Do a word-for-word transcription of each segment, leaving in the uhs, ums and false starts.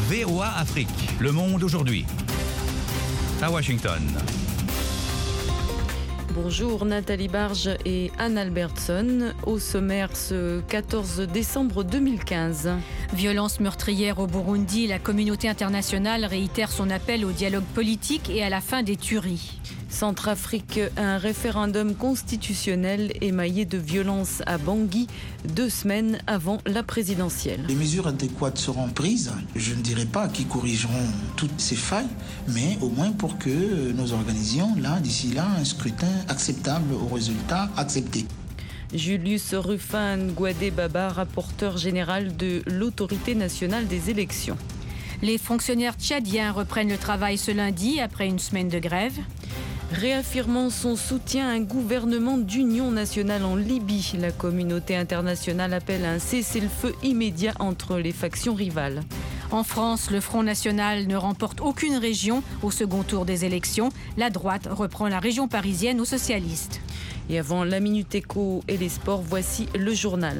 V O A Afrique, le monde aujourd'hui. À Washington. Bonjour Nathalie Barge et Anne Albertson. Au sommaire ce quatorze décembre deux mille quinze. Violence meurtrière au Burundi, la communauté internationale réitère son appel au dialogue politique et à la fin des tueries. Centrafrique, un référendum constitutionnel émaillé de violence à Bangui, deux semaines avant la présidentielle. Les mesures adéquates seront prises. Je ne dirais pas qu'ils corrigeront toutes ces failles, mais au moins pour que nous organisions là, d'ici là, un scrutin acceptable aux résultats acceptés. Julius Rufin-Ngouadé-Baba, rapporteur général de l'Autorité nationale des élections. Les fonctionnaires tchadiens reprennent le travail ce lundi après une semaine de grève. Réaffirmant son soutien à un gouvernement d'union nationale en Libye, la communauté internationale appelle à un cessez-le-feu immédiat entre les factions rivales. En France, le Front National ne remporte aucune région au second tour des élections. La droite reprend la région parisienne aux socialistes. Et avant la Minute Éco et les sports, voici le journal.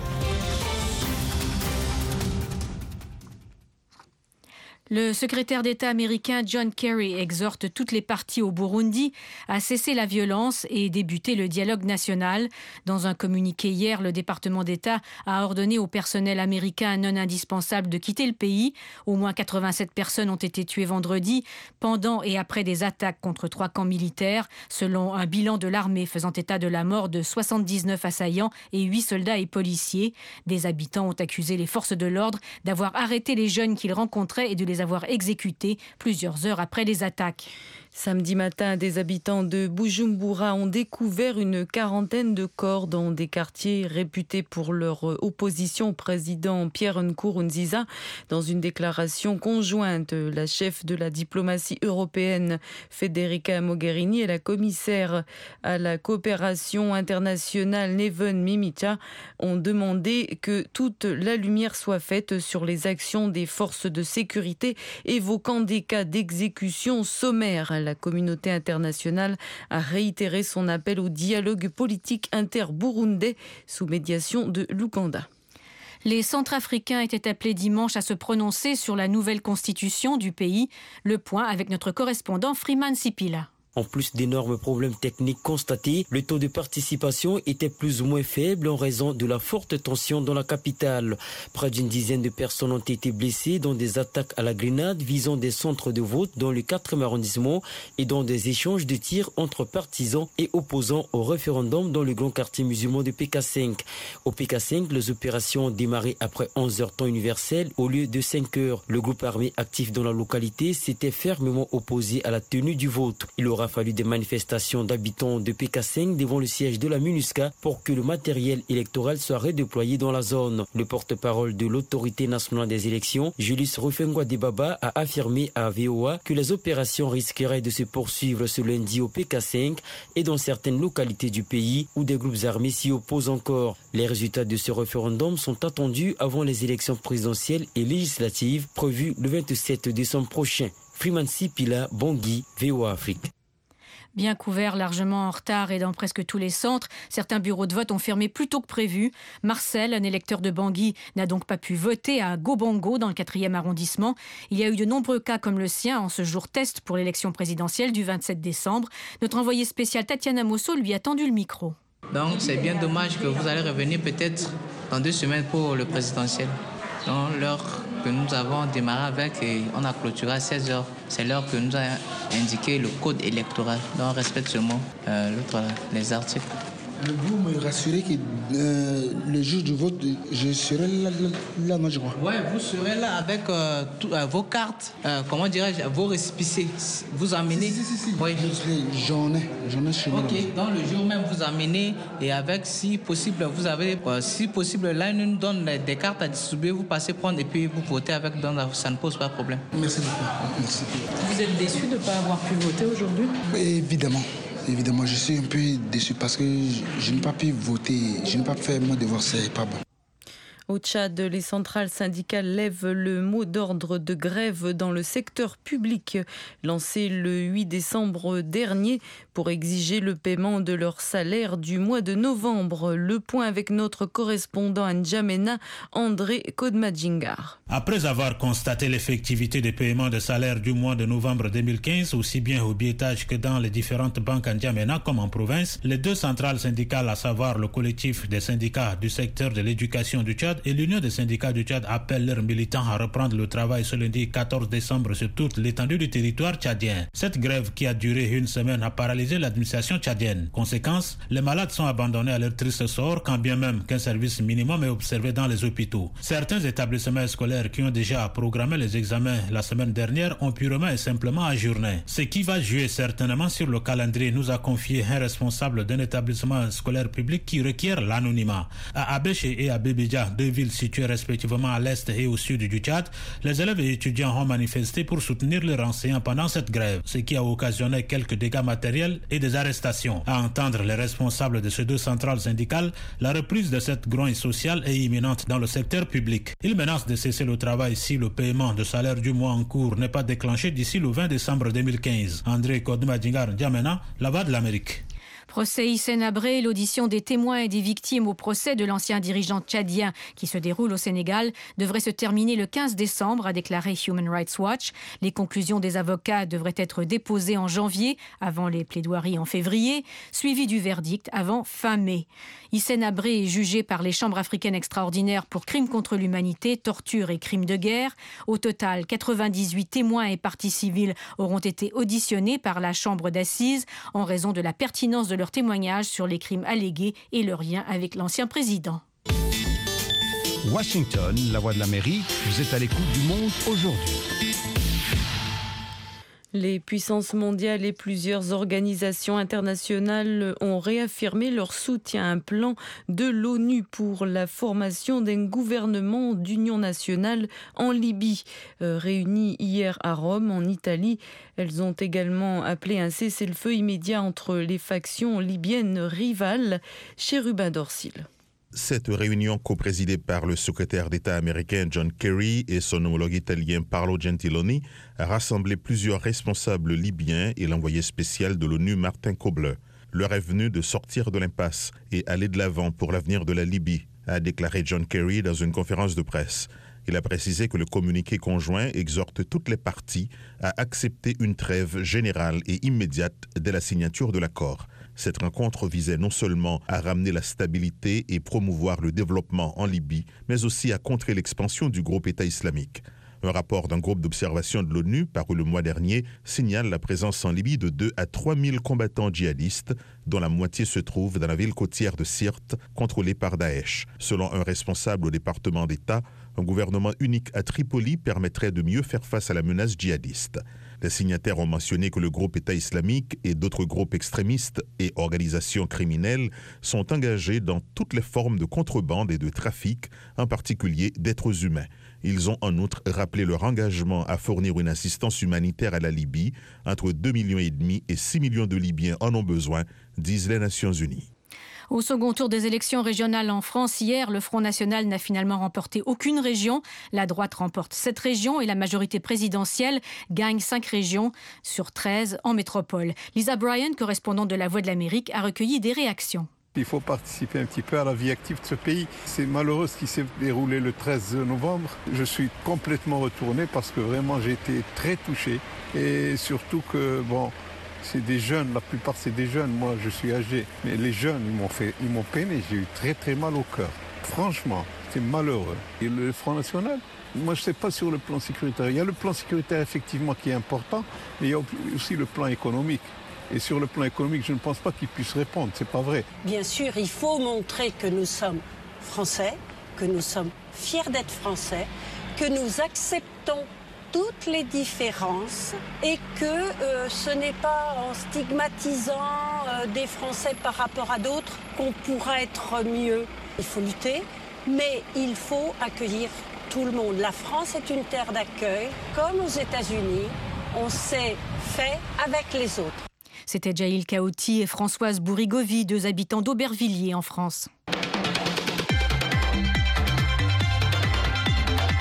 Le secrétaire d'État américain John Kerry exhorte toutes les parties au Burundi à cesser la violence et débuter le dialogue national. Dans un communiqué hier, le département d'État a ordonné au personnel américain non indispensable de quitter le pays. Au moins quatre-vingt-sept personnes ont été tuées vendredi pendant et après des attaques contre trois camps militaires, selon un bilan de l'armée faisant état de la mort de soixante-dix-neuf assaillants et huit soldats et policiers. Des habitants ont accusé les forces de l'ordre d'avoir arrêté les jeunes qu'ils rencontraient et de les avoir exécutés plusieurs heures après les attaques. Samedi matin, des habitants de Bujumbura ont découvert une quarantaine de corps dans des quartiers réputés pour leur opposition au président Pierre Nkurunziza. Dans une déclaration conjointe, la chef de la diplomatie européenne Federica Mogherini et la commissaire à la coopération internationale Neven Mimica ont demandé que toute la lumière soit faite sur les actions des forces de sécurité, évoquant des cas d'exécution sommaire. La communauté internationale a réitéré son appel au dialogue politique inter-burundais sous médiation de l'Ouganda. Les Centrafricains étaient appelés dimanche à se prononcer sur la nouvelle constitution du pays. Le point avec notre correspondant Freeman Sipila. En plus d'énormes problèmes techniques constatés, le taux de participation était plus ou moins faible en raison de la forte tension dans la capitale. Près d'une dizaine de personnes ont été blessées dans des attaques à la grenade visant des centres de vote dans le quatrième arrondissement et dans des échanges de tirs entre partisans et opposants au référendum dans le grand quartier musulman de P K cinq. Au P K cinq, les opérations ont démarré après onze heures temps universel au lieu de cinq heures. Le groupe armé actif dans la localité s'était fermement opposé à la tenue du vote. Il aura Il aura fallu des manifestations d'habitants de P K cinq devant le siège de la MINUSCA pour que le matériel électoral soit redéployé dans la zone. Le porte-parole de l'Autorité nationale des élections, Julius Rufin-Ngouadé-Baba, a affirmé à V O A que les opérations risqueraient de se poursuivre ce lundi au P K cinq et dans certaines localités du pays où des groupes armés s'y opposent encore. Les résultats de ce référendum sont attendus avant les élections présidentielles et législatives prévues le vingt-sept décembre prochain. Freeman Sipila, Bangui, V O A Afrique. Bien couvert, largement en retard et dans presque tous les centres, certains bureaux de vote ont fermé plus tôt que prévu. Marcel, un électeur de Bangui, n'a donc pas pu voter à Gobango dans le quatrième arrondissement. Il y a eu de nombreux cas comme le sien en ce jour test pour l'élection présidentielle du vingt-sept décembre. Notre envoyée spéciale Tatiana Mosso lui a tendu le micro. Donc c'est bien dommage que vous allez revenir peut-être dans deux semaines pour le présidentiel. Dans l'heure que nous avons démarré avec et on a clôturé à seize heures. C'est l'heure que nous a indiqué le code électoral. Donc on respecte seulement euh, l'autre, les articles. Vous me rassurez que euh, le jour du vote, je serai là, là, là moi je crois. Oui, vous serez là avec euh, tout, euh, vos cartes, euh, comment dirais-je, vos récépissés. Vous amenez. Si, si, si. si. Oui. J'en ai, j'en ai chez moi. Ok, dans le jour même, vous amenez et avec, si possible, vous avez, euh, si possible, là, ils nous donnent des cartes à distribuer, vous passez prendre et puis vous votez avec, donc ça ne pose pas de problème. Merci beaucoup. Merci. Vous êtes déçu de ne pas avoir pu voter aujourd'hui ? Évidemment. Évidemment, je suis un peu déçu parce que je, je n'ai pas pu voter, je n'ai pas pu faire mon devoir, c'est pas bon. Au Tchad, les centrales syndicales lèvent le mot d'ordre de grève dans le secteur public, lancé le huit décembre dernier pour exiger le paiement de leur salaire du mois de novembre. Le point avec notre correspondant à N'Djamena, André Kodmadjingar. Après avoir constaté l'effectivité des paiements de salaire du mois de novembre deux mille quinze, aussi bien au biétage que dans les différentes banques à N'Djamena comme en province, les deux centrales syndicales, à savoir le collectif des syndicats du secteur de l'éducation du Tchad et l'Union des syndicats du Tchad, appellent leurs militants à reprendre le travail ce lundi quatorze décembre sur toute l'étendue du territoire tchadien. Cette grève qui a duré une semaine a paralysé l'administration tchadienne. Conséquence, les malades sont abandonnés à leur triste sort, quand bien même qu'un service minimum est observé dans les hôpitaux. Certains établissements scolaires qui ont déjà programmé les examens la semaine dernière ont purement et simplement ajourné. Ce qui va jouer certainement sur le calendrier, nous a confié un responsable d'un établissement scolaire public qui requiert l'anonymat. À Abéché et à Bébédia, deux villes situées respectivement à l'est et au sud du Tchad, les élèves et étudiants ont manifesté pour soutenir leurs enseignants pendant cette grève, ce qui a occasionné quelques dégâts matériels et des arrestations. À entendre les responsables de ces deux centrales syndicales, la reprise de cette grogne sociale est imminente dans le secteur public. Ils menacent de cesser le travail si le paiement de salaire du mois en cours n'est pas déclenché d'ici le vingt décembre deux mille quinze. André Kodmadjingar, N'Djamena, La Voix de l'Amérique. Procès Hissène Habré, l'audition des témoins et des victimes au procès de l'ancien dirigeant tchadien qui se déroule au Sénégal devrait se terminer le quinze décembre, a déclaré Human Rights Watch. Les conclusions des avocats devraient être déposées en janvier, avant les plaidoiries en février, suivi du verdict avant fin mai. Hissène Habré est jugé par les chambres africaines extraordinaires pour crimes contre l'humanité, torture et crimes de guerre. Au total, quatre-vingt-dix-huit témoins et parties civiles auront été auditionnés par la chambre d'assises en raison de la pertinence de leurs témoignages sur les crimes allégués et leur lien avec l'ancien président. Washington, La Voix de l'Amérique, vous êtes à l'écoute du monde aujourd'hui. Les puissances mondiales et plusieurs organisations internationales ont réaffirmé leur soutien à un plan de l'ONU pour la formation d'un gouvernement d'union nationale en Libye. Euh, réunies hier à Rome, en Italie, elles ont également appelé un cessez-le-feu immédiat entre les factions libyennes rivales. Chérubin Dorsil. Cette réunion coprésidée par le secrétaire d'État américain John Kerry et son homologue italien Paolo Gentiloni a rassemblé plusieurs responsables libyens et l'envoyé spécial de l'ONU Martin Kobler. L'heure est venue de sortir de l'impasse et aller de l'avant pour l'avenir de la Libye, a déclaré John Kerry dans une conférence de presse. Il a précisé que le communiqué conjoint exhorte toutes les parties à accepter une trêve générale et immédiate dès la signature de l'accord. Cette rencontre visait non seulement à ramener la stabilité et promouvoir le développement en Libye, mais aussi à contrer l'expansion du groupe État islamique. Un rapport d'un groupe d'observation de l'ONU, paru le mois dernier, signale la présence en Libye de deux à trois mille combattants djihadistes, dont la moitié se trouve dans la ville côtière de Sirte, contrôlée par Daesh. Selon un responsable au département d'État, un gouvernement unique à Tripoli permettrait de mieux faire face à la menace djihadiste. Les signataires ont mentionné que le groupe État islamique et d'autres groupes extrémistes et organisations criminelles sont engagés dans toutes les formes de contrebande et de trafic, en particulier d'êtres humains. Ils ont en outre rappelé leur engagement à fournir une assistance humanitaire à la Libye. Entre deux millions et demi et six millions de Libyens en ont besoin, disent les Nations Unies. Au second tour des élections régionales en France, hier, le Front National n'a finalement remporté aucune région. La droite remporte sept régions et la majorité présidentielle gagne cinq régions sur treize en métropole. Lisa Bryan, correspondante de La Voix de l'Amérique, a recueilli des réactions. Il faut participer un petit peu à la vie active de ce pays. C'est malheureux ce qui s'est déroulé le treize novembre. Je suis complètement retourné parce que vraiment j'ai été très touché. Et surtout que, bon, c'est des jeunes, la plupart c'est des jeunes, moi je suis âgé. Mais les jeunes, ils m'ont fait, ils m'ont peiné, j'ai eu très très mal au cœur. Franchement, c'est malheureux. Et le Front National, moi je ne sais pas sur le plan sécuritaire. Il y a le plan sécuritaire effectivement qui est important, mais il y a aussi le plan économique. Et sur le plan économique, je ne pense pas qu'ils puissent répondre, c'est pas vrai. Bien sûr, il faut montrer que nous sommes français, que nous sommes fiers d'être français, que nous acceptons toutes les différences et que euh, ce n'est pas en stigmatisant euh, des Français par rapport à d'autres qu'on pourra être mieux. Il faut lutter, mais il faut accueillir tout le monde. La France est une terre d'accueil. Comme aux États-Unis, on s'est fait avec les autres. C'était Jaïl Kaouti et Françoise Bourigovi, deux habitants d'Aubervilliers en France.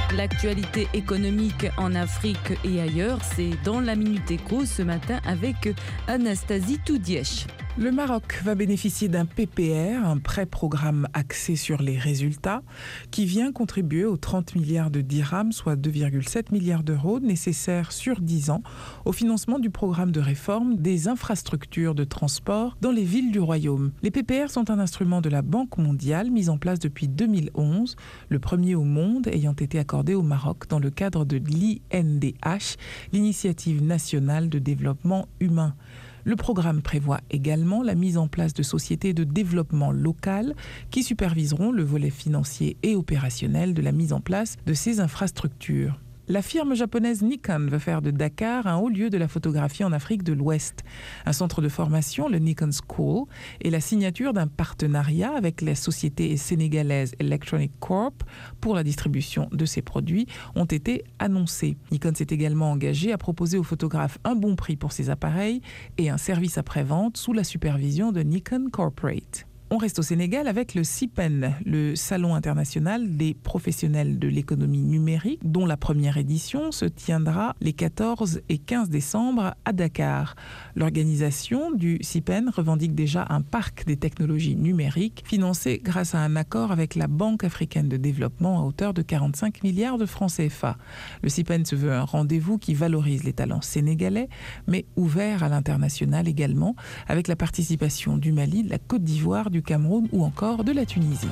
L'actualité économique en Afrique et ailleurs, c'est dans la Minute Éco ce matin avec Anastasie Toudièche. Le Maroc va bénéficier d'un P P R, un prêt-programme axé sur les résultats, qui vient contribuer aux trente milliards de dirhams, soit deux virgule sept milliards d'euros, nécessaires sur dix ans au financement du programme de réforme des infrastructures de transport dans les villes du Royaume. Les P P R sont un instrument de la Banque mondiale mis en place depuis deux mille onze, le premier au monde ayant été accordé au Maroc dans le cadre de l'I N D H, l'Initiative nationale de développement humain. Le programme prévoit également la mise en place de sociétés de développement local qui superviseront le volet financier et opérationnel de la mise en place de ces infrastructures. La firme japonaise Nikon veut faire de Dakar un haut lieu de la photographie en Afrique de l'Ouest. Un centre de formation, le Nikon School, et la signature d'un partenariat avec la société sénégalaise Electronic Corp pour la distribution de ses produits ont été annoncés. Nikon s'est également engagé à proposer aux photographes un bon prix pour ses appareils et un service après-vente sous la supervision de Nikon Corporate. On reste au Sénégal avec le C I P E N, le Salon international des professionnels de l'économie numérique, dont la première édition se tiendra les quatorze et quinze décembre à Dakar. L'organisation du C I P E N revendique déjà un parc des technologies numériques financé grâce à un accord avec la Banque africaine de développement à hauteur de quarante-cinq milliards de francs C F A. Le C I P E N se veut un rendez-vous qui valorise les talents sénégalais, mais ouvert à l'international également, avec la participation du Mali, de la Côte d'Ivoire, du Cameroun ou encore de la Tunisie.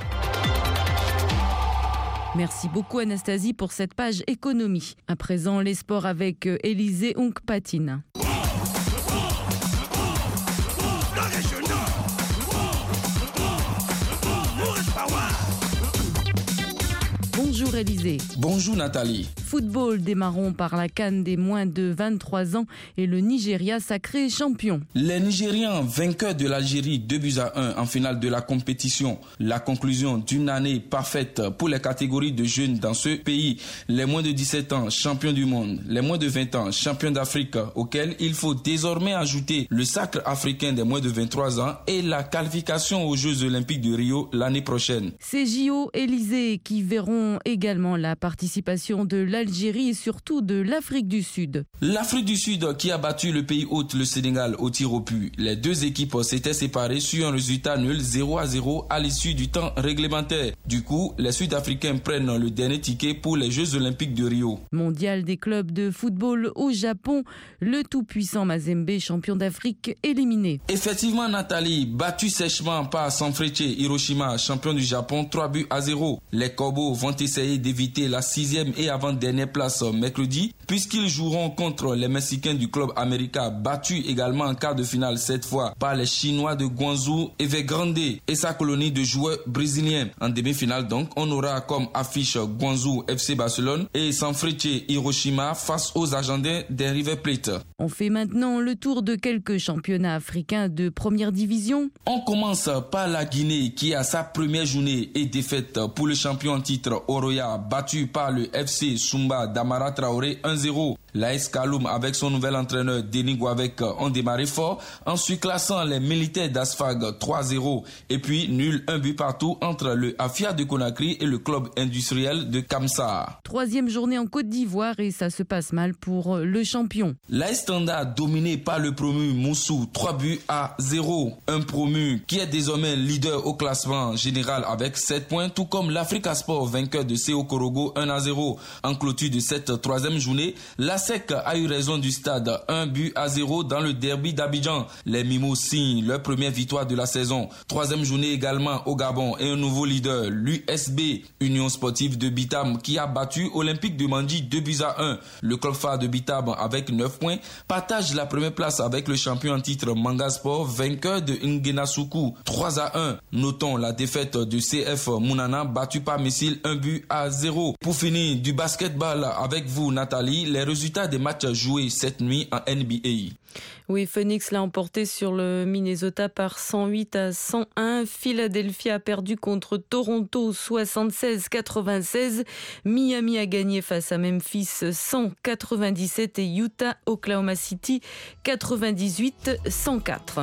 Merci beaucoup Anastasie pour cette page économie. À présent, les sports avec Élisée Onkpatine. Bonjour Élisée. Bonjour Nathalie. Football, démarrons par la CAN des moins de vingt-trois ans et le Nigeria sacré champion. Les Nigérians vainqueurs de l'Algérie deux buts à un en finale de la compétition. La conclusion d'une année parfaite pour les catégories de jeunes dans ce pays. Les moins de dix-sept ans, champions du monde. Les moins de vingt ans, champions d'Afrique, auxquels il faut désormais ajouter le sacre africain des moins de vingt-trois ans et la qualification aux Jeux Olympiques de Rio l'année prochaine. Ces J O Élysée qui verront également la participation de l'Algérie et surtout de l'Afrique du Sud. L'Afrique du Sud qui a battu le pays hôte, le Sénégal, au tir au but. Les deux équipes s'étaient séparées sur un résultat nul zéro à zéro à l'issue du temps réglementaire. Du coup, les Sud-Africains prennent le dernier ticket pour les Jeux Olympiques de Rio. Mondial des clubs de football au Japon, le tout-puissant Mazembe, champion d'Afrique, éliminé. Effectivement, Nathalie, battu sèchement par Sanfrecce Hiroshima, champion du Japon, trois buts à zéro. Les Corbeaux vont essayer d'éviter la sixième et avant-dernière place mercredi, puisqu'ils joueront contre les Mexicains du club América, battus également en quart de finale cette fois par les Chinois de Guangzhou Evergrande et sa colonie de joueurs brésiliens. En demi-finale donc, on aura comme affiche Guangzhou F C Barcelone et Sanfrecce Hiroshima face aux Argentins des River Plate. On fait maintenant le tour de quelques championnats africains de première division. On commence par la Guinée qui a sa première journée et défaite pour le champion en titre Oroya, battu par le F C Sumba d'Amara Traoré un zéro. La S Kaloum avec son nouvel entraîneur Denis Guavec ont démarré fort, ensuite classant les militaires d'Asfag trois zéro et puis nul un but partout entre le Afia de Conakry et le club industriel de Kamsa. Troisième journée en Côte d'Ivoire et ça se passe mal pour le champion. La Standard dominé par le promu Moussou, trois buts à zéro. Un promu qui est désormais leader au classement général avec sept points, tout comme l'Africa Sport vainqueur de C O Korogo un à zéro. En clôture de cette troisième journée, la S E C a eu raison du stade, un but à zéro dans le derby d'Abidjan. Les Mimos signent leur première victoire de la saison. Troisième journée également au Gabon et un nouveau leader, l'U S B, Union Sportive de Bitam, qui a battu Olympique de Mandi deux buts à un. Le club phare de Bitam avec neuf points partage la première place avec le champion en titre Manga Sport, vainqueur de Ngenasuku trois à un. Notons la défaite du C F Mounana battu par Messil un but à zéro. Pour finir, du basketball avec vous Nathalie, les résultats des matchs joués cette nuit en N B A. Oui, Phoenix l'a emporté sur le Minnesota par cent huit à cent un. Philadelphie a perdu contre Toronto soixante-seize à quatre-vingt-seize. Miami a gagné face à Memphis cent quatre-vingt-dix-sept et Utah, Oklahoma City quatre-vingt-dix-huit à cent quatre.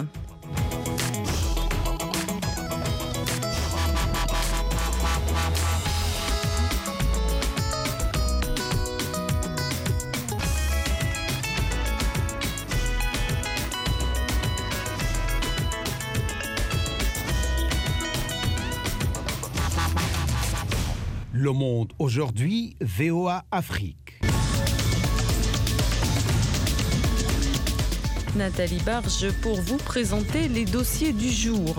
Le Monde aujourd'hui, V O A Afrique. Nathalie Barge pour vous présenter les dossiers du jour.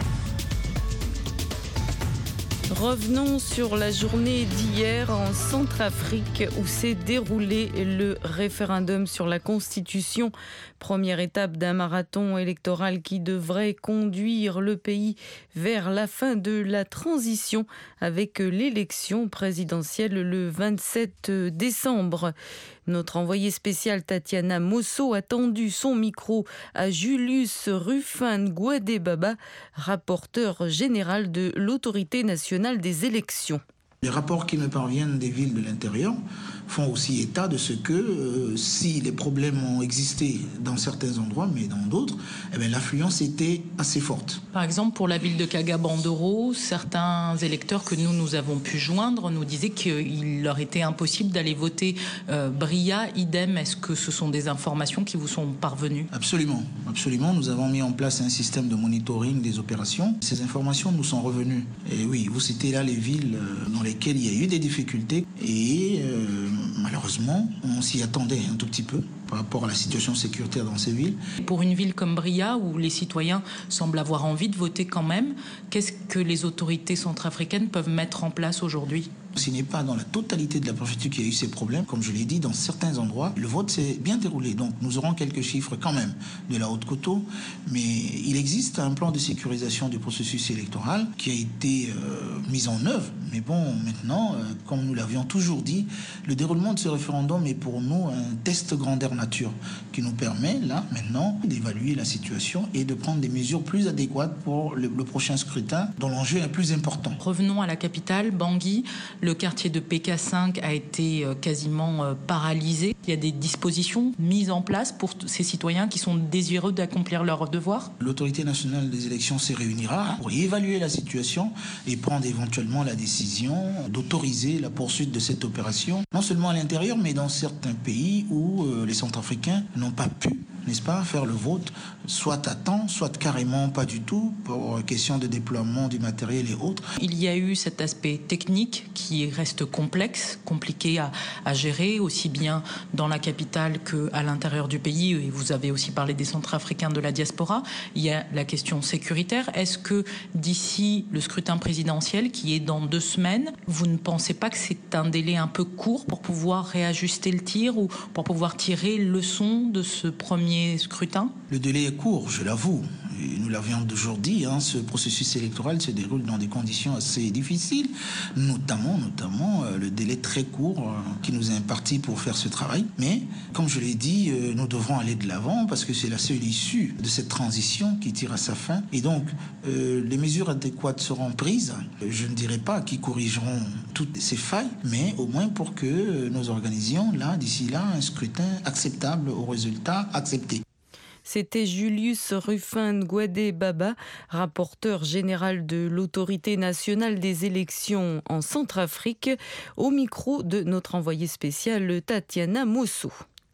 Revenons sur la journée d'hier en Centrafrique où s'est déroulé le référendum sur la Constitution. Première étape d'un marathon électoral qui devrait conduire le pays vers la fin de la transition avec l'élection présidentielle le vingt-sept décembre. Notre envoyée spéciale Tatiana Mosso a tendu son micro à Julius Rufin-Ngouadé-Baba, rapporteur général de l'Autorité nationale des élections. Les rapports qui me parviennent des villes de l'intérieur font aussi état de ce que euh, si les problèmes ont existé dans certains endroits, mais dans d'autres, eh bien, l'affluence était assez forte. Par exemple, pour la ville de Kaga-Bandoro, certains électeurs que nous, nous avons pu joindre nous disaient qu'il leur était impossible d'aller voter euh, Bria, idem. Est-ce que ce sont des informations qui vous sont parvenues ? Absolument, absolument. Nous avons mis en place un système de monitoring des opérations. Ces informations nous sont revenues. Et oui, vous citez là les villes dans lesquelles il y a eu des difficultés et euh, malheureusement, on s'y attendait un tout petit peu par rapport à la situation sécuritaire dans ces villes. Pour une ville comme Bria, où les citoyens semblent avoir envie de voter quand même, qu'est-ce que les autorités centrafricaines peuvent mettre en place aujourd'hui ? Ce n'est pas dans la totalité de la préfecture qu'il y a eu ces problèmes. Comme je l'ai dit, dans certains endroits, le vote s'est bien déroulé. Donc nous aurons quelques chiffres quand même de la Haute-Coteau. Mais il existe un plan de sécurisation du processus électoral qui a été euh, mis en œuvre. Mais bon, maintenant, euh, comme nous l'avions toujours dit, le déroulement de ce référendum est pour nous un test grandeur nature qui nous permet, là, maintenant, d'évaluer la situation et de prendre des mesures plus adéquates pour le, le prochain scrutin, dont l'enjeu est plus important. Revenons à la capitale, Bangui. Le quartier de P K cinq a été quasiment paralysé. Il y a des dispositions mises en place pour ces citoyens qui sont désireux d'accomplir leurs devoirs. L'autorité nationale des élections se réunira pour évaluer la situation et prendre éventuellement la décision d'autoriser la poursuite de cette opération, non seulement à l'intérieur, mais dans certains pays où euh, les Centrafricains n'ont pas pu, n'est-ce pas, faire le vote, soit à temps, soit carrément pas du tout, pour question de déploiement du matériel et autres. Il y a eu cet aspect technique qui reste complexe, compliqué à, à gérer, aussi bien dans la capitale qu'à l'intérieur du pays. Et vous avez aussi parlé des Centrafricains de la diaspora. Il y a la question sécuritaire. Est-ce que d'ici le scrutin présidentiel, qui est dans deux semaines, vous ne pensez pas que c'est un délai un peu court pour pouvoir réajuster le tir ou pour pouvoir tirer leçon de ce premier scrutin ? Le délai est court, je l'avoue. Et nous l'avions toujours dit, hein, ce processus électoral se déroule dans des conditions assez difficiles, notamment, notamment euh, le délai très court euh, qui nous est imparti pour faire ce travail. Mais, comme je l'ai dit, euh, nous devrons aller de l'avant parce que c'est la seule issue de cette transition qui tire à sa fin. Et donc, euh, les mesures adéquates seront prises. Je ne dirais pas qu'ils corrigeront toutes ces failles, mais au moins pour que nous organisions, là, d'ici là, un scrutin acceptable aux résultats acceptés. C'était Julius Rufin-Ngouadé-Baba, rapporteur général de l'Autorité nationale des élections en Centrafrique, au micro de notre envoyée spéciale Tatiana Mosso.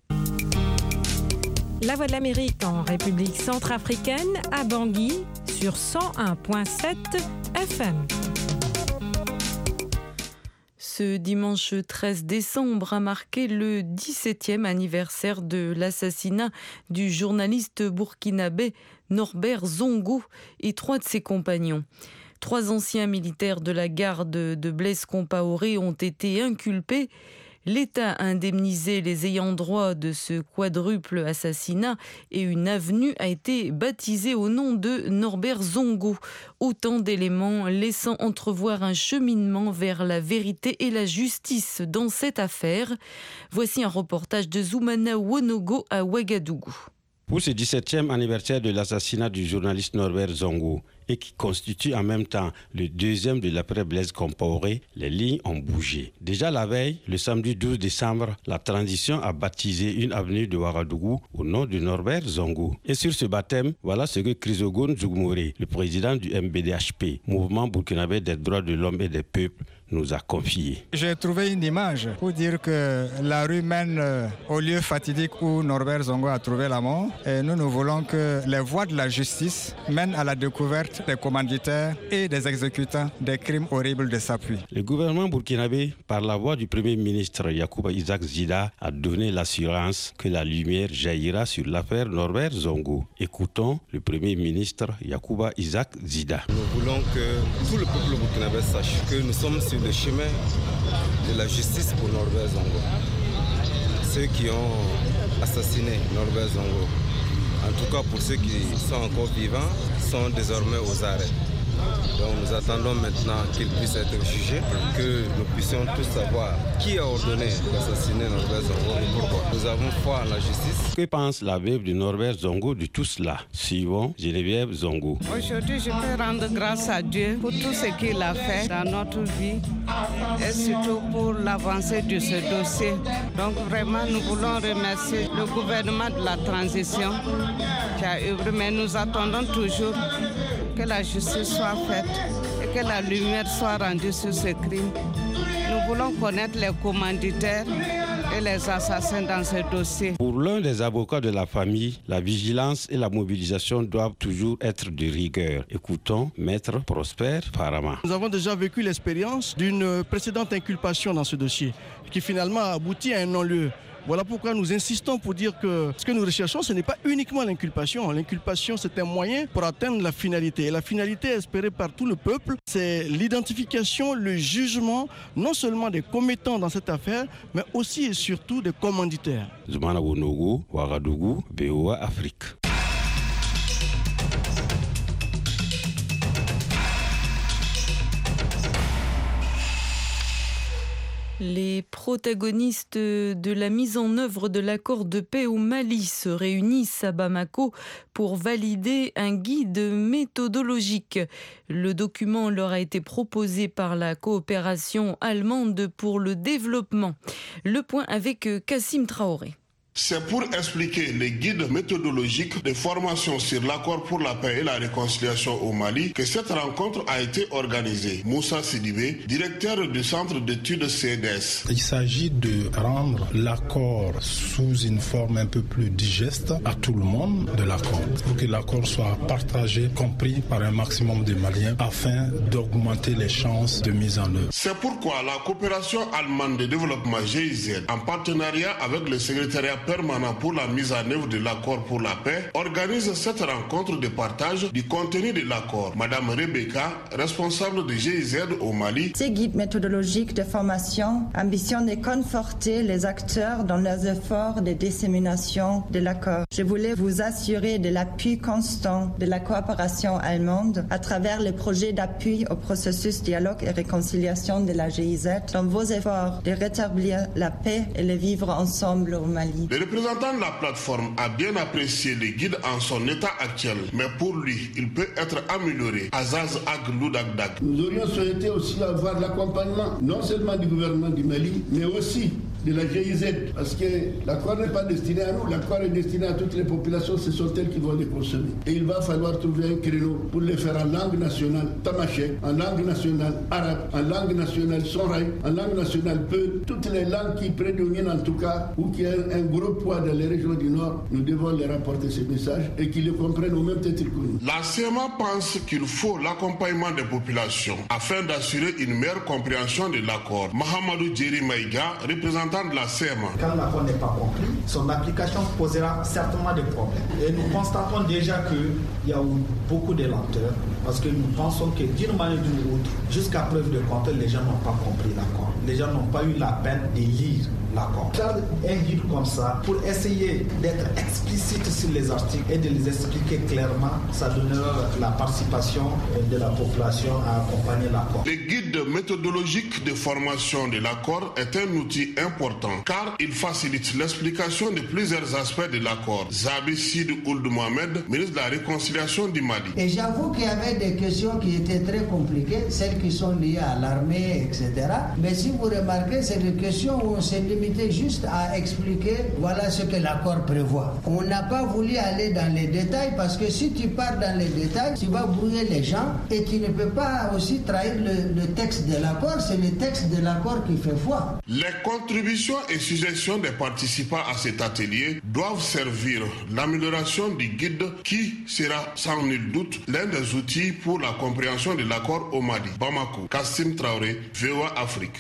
La Voix de l'Amérique en République centrafricaine, à Bangui, sur cent un virgule sept F M. Ce dimanche treize décembre a marqué le dix-septième anniversaire de l'assassinat du journaliste burkinabé Norbert Zongo et trois de ses compagnons. Trois anciens militaires de la garde de Blaise Compaoré ont été inculpés. L'État a indemnisé les ayants droit de ce quadruple assassinat et une avenue a été baptisée au nom de Norbert Zongo. Autant d'éléments laissant entrevoir un cheminement vers la vérité et la justice dans cette affaire. Voici un reportage de Zoumana Wonogo à Ouagadougou. Pour ce dix-septième anniversaire de l'assassinat du journaliste Norbert Zongo, et qui constitue en même temps le deuxième de l'après Blaise Compaoré, les lignes ont bougé. Déjà la veille, le samedi douze décembre, la transition a baptisé une avenue de Ouagadougou au nom de Norbert Zongo. Et sur ce baptême, voilà ce que Chrysogoune Zougmouré, le président du M B D H P, Mouvement burkinabé des droits de l'homme et des peuples, nous a confié. J'ai trouvé une image pour dire que la rue mène au lieu fatidique où Norbert Zongo a trouvé la mort. Et nous, nous voulons que les voies de la justice mènent à la découverte des commanditaires et des exécutants des crimes horribles de Sapui. Le gouvernement burkinabé, par la voix du Premier ministre Yacouba Isaac Zida, a donné l'assurance que la lumière jaillira sur l'affaire Norbert Zongo. Écoutons le Premier ministre Yacouba Isaac Zida. Nous voulons que tout le peuple burkinabé sache que nous sommes sur le chemin de la justice pour Norbert Zongo. Ceux qui ont assassiné Norbert Zongo, en tout cas pour ceux qui sont encore vivants, sont désormais aux arrêts. Donc nous attendons maintenant qu'ils puissent être jugés, que nous puissions tous savoir qui a ordonné d'assassiner Norbert Zongo et pourquoi. Nous avons foi en la justice. Que pense la veuve de Norbert Zongo de tout cela? Suivons Geneviève Zongo. Aujourd'hui, je peux rendre grâce à Dieu pour tout ce qu'il a fait dans notre vie et surtout pour l'avancée de ce dossier. Donc vraiment, nous voulons remercier le gouvernement de la transition qui a œuvré, mais nous attendons toujours que la justice soit faite et que la lumière soit rendue sur ce crime. Nous voulons connaître les commanditaires et les assassins dans ce dossier. Pour l'un des avocats de la famille, la vigilance et la mobilisation doivent toujours être de rigueur. Écoutons Maître Prosper Farama. Nous avons déjà vécu l'expérience d'une précédente inculpation dans ce dossier qui finalement a abouti à un non-lieu. Voilà pourquoi nous insistons pour dire que ce que nous recherchons, ce n'est pas uniquement l'inculpation. L'inculpation, c'est un moyen pour atteindre la finalité. Et la finalité espérée par tout le peuple, c'est l'identification, le jugement, non seulement des commettants dans cette affaire, mais aussi et surtout des commanditaires. Zoumana Wonogo, Ouagadougou, V O A Afrique. Les protagonistes de la mise en œuvre de l'accord de paix au Mali se réunissent à Bamako pour valider un guide méthodologique. Le document leur a été proposé par la coopération allemande pour le développement. Le point avec Kassim Traoré. C'est pour expliquer les guides méthodologiques de formation sur l'accord pour la paix et la réconciliation au Mali que cette rencontre a été organisée. Moussa Sidibé, directeur du centre d'études C D S. Il s'agit de rendre l'accord sous une forme un peu plus digeste à tout le monde de l'accord, pour que l'accord soit partagé, compris par un maximum de Maliens, afin d'augmenter les chances de mise en œuvre. C'est pourquoi la coopération allemande de développement G I Z, en partenariat avec le secrétariat permanent pour la mise en œuvre de l'accord pour la paix, organise cette rencontre de partage du contenu de l'accord. Madame Rebecca, responsable de G I Z au Mali. Ces guides méthodologiques de formation ambitionnent de conforter les acteurs dans leurs efforts de dissémination de l'accord. Je voulais vous assurer de l'appui constant de la coopération allemande à travers le projet d'appui au processus dialogue et réconciliation de la G I Z dans vos efforts de rétablir la paix et le vivre ensemble au Mali. Le représentant de la plateforme a bien apprécié le guide en son état actuel, mais pour lui, il peut être amélioré. Azaz Aglou Dagdag. Nous aurions souhaité aussi avoir l'accompagnement, non seulement du gouvernement du Mali, mais aussi de la G I Z, parce que l'accord n'est pas destiné à nous, l'accord est destiné à toutes les populations, ce sont elles qui vont les consommer. Et il va falloir trouver un créneau pour les faire en langue nationale tamashek, en langue nationale arabe, en langue nationale sonraï, en langue nationale peul, toutes les langues qui prédominent en tout cas, ou qui ont un gros poids dans les régions du Nord, nous devons leur rapporter ces messages et qu'ils les comprennent au même titre que nous. La C M A pense qu'il faut l'accompagnement des populations afin d'assurer une meilleure compréhension de l'accord. Mahamadou Djeri Maïga, représentant de la C M A. Quand l'accord n'est pas compris, son application posera certainement des problèmes. Et nous constatons déjà qu'il y a eu beaucoup de lenteur parce que nous pensons que d'une manière ou d'une autre, jusqu'à preuve de contraire, les gens n'ont pas compris l'accord. Les gens n'ont pas eu la peine de lire l'accord. Faire un guide comme ça pour essayer d'être explicite sur les articles et de les expliquer clairement, ça donnera la participation de la population à accompagner l'accord. Le guide méthodologique de formation de l'accord est un outil important car il facilite l'explication de plusieurs aspects de l'accord. Zabi Sid Ould Mohamed, ministre de la Réconciliation du Mali. Et j'avoue qu'il y avait des questions qui étaient très compliquées, celles qui sont liées à l'armée, et cetera. Mais si vous remarquez, c'est des questions où on s'est limité limité juste à expliquer voilà ce que l'accord prévoit. On n'a pas voulu aller dans les détails parce que si tu pars dans les détails, tu vas brouiller les gens et tu ne peux pas aussi trahir le, le texte de l'accord. C'est le texte de l'accord qui fait foi. Les contributions et suggestions des participants à cet atelier doivent servir l'amélioration du guide qui sera sans nul doute l'un des outils pour la compréhension de l'accord au Mali. Bamako, Kassim Traoré, V O A Afrique.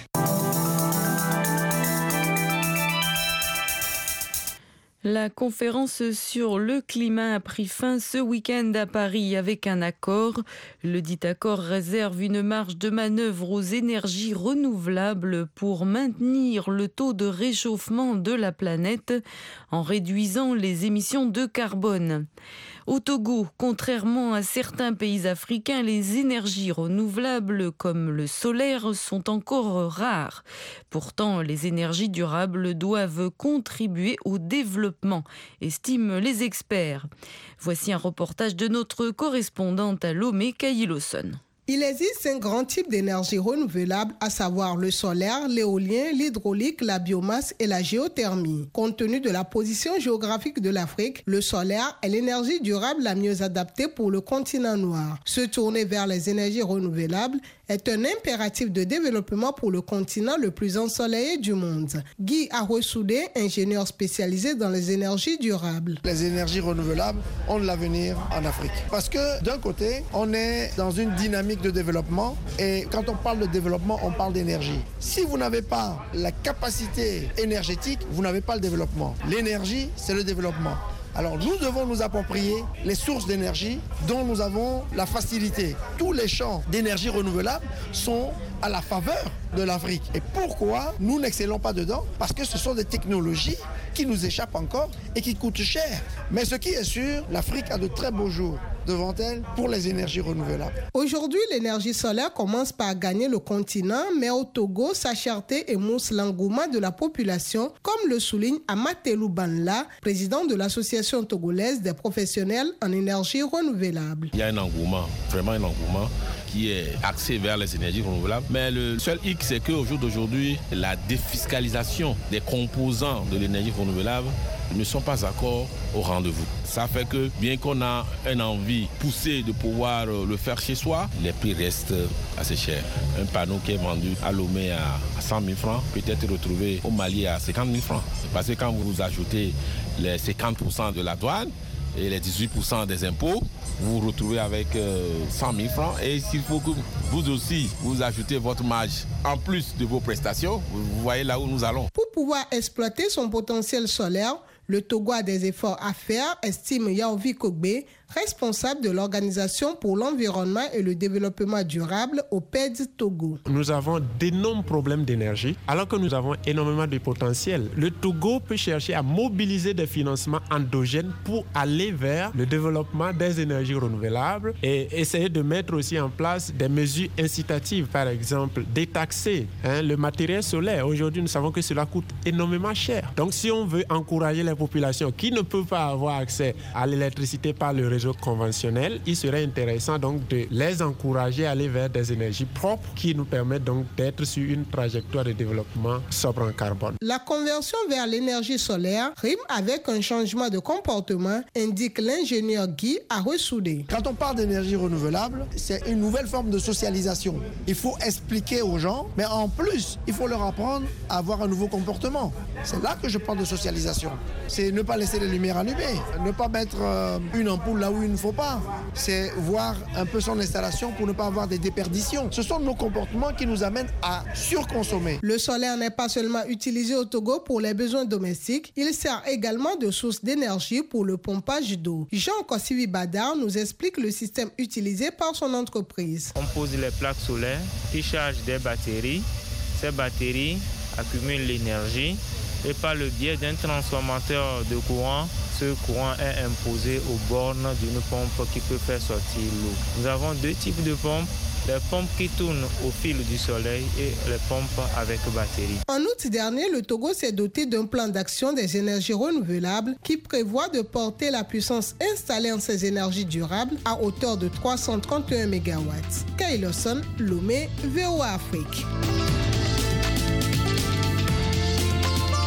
La conférence sur le climat a pris fin ce week-end à Paris avec un accord. Le dit accord réserve une marge de manœuvre aux énergies renouvelables pour maintenir le taux de réchauffement de la planète en réduisant les émissions de carbone. Au Togo, contrairement à certains pays africains, les énergies renouvelables comme le solaire sont encore rares. Pourtant, les énergies durables doivent contribuer au développement, estiment les experts. Voici un reportage de notre correspondante à Lomé, Kayi Lawson. Il existe cinq grands types d'énergie renouvelable, à savoir le solaire, l'éolien, l'hydraulique, la biomasse et la géothermie. Compte tenu de la position géographique de l'Afrique, le solaire est l'énergie durable la mieux adaptée pour le continent noir. Se tourner vers les énergies renouvelables est un impératif de développement pour le continent le plus ensoleillé du monde. Guy Arresoudé, ingénieur spécialisé dans les énergies durables. Les énergies renouvelables ont de l'avenir en Afrique. Parce que d'un côté, on est dans une dynamique de développement et quand on parle de développement, on parle d'énergie. Si vous n'avez pas la capacité énergétique, vous n'avez pas le développement. L'énergie, c'est le développement. Alors nous devons nous approprier les sources d'énergie dont nous avons la facilité. Tous les champs d'énergie renouvelable sont à la faveur de l'Afrique. Et pourquoi nous n'excellons pas dedans? Parce que ce sont des technologies qui nous échappent encore et qui coûtent cher. Mais ce qui est sûr, l'Afrique a de très beaux jours devant elle pour les énergies renouvelables. Aujourd'hui, l'énergie solaire commence par gagner le continent, mais au Togo, sa cherté émousse l'engouement de la population, comme le souligne Amatelou Banla, président de l'association togolaise des professionnels en énergie renouvelable. Il y a un engouement, vraiment un engouement qui est axé vers les énergies renouvelables. Mais le seul hic, c'est qu'au jour d'aujourd'hui, la défiscalisation des composants de l'énergie renouvelable ne sont pas encore au rendez-vous. Ça fait que bien qu'on a une envie poussée de pouvoir le faire chez soi, les prix restent assez chers. Un panneau qui est vendu à Lomé à cent mille francs peut être retrouvé au Mali à cinquante mille francs. Parce que quand vous ajoutez les cinquante pour cent de la douane et les dix-huit pour cent des impôts, vous vous retrouvez avec cent mille francs. Et s'il faut que vous aussi, vous ajoutez votre marge en plus de vos prestations, vous voyez là où nous allons. Pour pouvoir exploiter son potentiel solaire, le Togo a des efforts à faire, estime Yaovi Kogbe, responsable de l'Organisation pour l'environnement et le développement durable au P E D Togo. Nous avons d'énormes problèmes d'énergie, alors que nous avons énormément de potentiel. Le Togo peut chercher à mobiliser des financements endogènes pour aller vers le développement des énergies renouvelables et essayer de mettre aussi en place des mesures incitatives, par exemple détaxer hein, le matériel solaire. Aujourd'hui, nous savons que cela coûte énormément cher. Donc, si on veut encourager les populations qui ne peuvent pas avoir accès à l'électricité par le réseau conventionnel, il serait intéressant donc de les encourager à aller vers des énergies propres qui nous permettent donc d'être sur une trajectoire de développement sobre en carbone. La conversion vers l'énergie solaire rime avec un changement de comportement, indique l'ingénieur Guy Arresoudé. Quand on parle d'énergie renouvelable, c'est une nouvelle forme de socialisation. Il faut expliquer aux gens, mais en plus, il faut leur apprendre à avoir un nouveau comportement. C'est là que je parle de socialisation. C'est ne pas laisser les lumières allumées, ne pas mettre euh, une ampoule là où il ne faut pas. C'est voir un peu son installation pour ne pas avoir des déperditions. Ce sont nos comportements qui nous amènent à surconsommer. Le solaire n'est pas seulement utilisé au Togo pour les besoins domestiques, il sert également de source d'énergie pour le pompage d'eau. Jean Kossivi Badar nous explique le système utilisé par son entreprise. On pose les plaques solaires qui chargent des batteries. Ces batteries accumulent l'énergie et par le biais d'un transformateur de courant, ce courant est imposé aux bornes d'une pompe qui peut faire sortir l'eau. Nous avons deux types de pompes, les pompes qui tournent au fil du soleil et les pompes avec batterie. En août dernier, le Togo s'est doté d'un plan d'action des énergies renouvelables qui prévoit de porter la puissance installée en ces énergies durables à hauteur de trois cent trente et un mégawatts. Kayi Lawson, Lomé, V O A Afrique.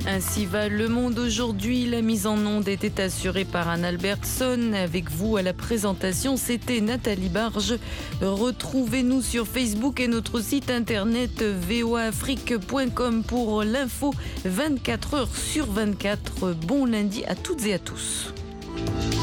Ainsi va le monde aujourd'hui. La mise en onde était assurée par Anne Albertson. Avec vous à la présentation, c'était Nathalie Barge. Retrouvez-nous sur Facebook et notre site internet v o a afrique point com pour l'info vingt-quatre heures sur vingt-quatre. Bon lundi à toutes et à tous.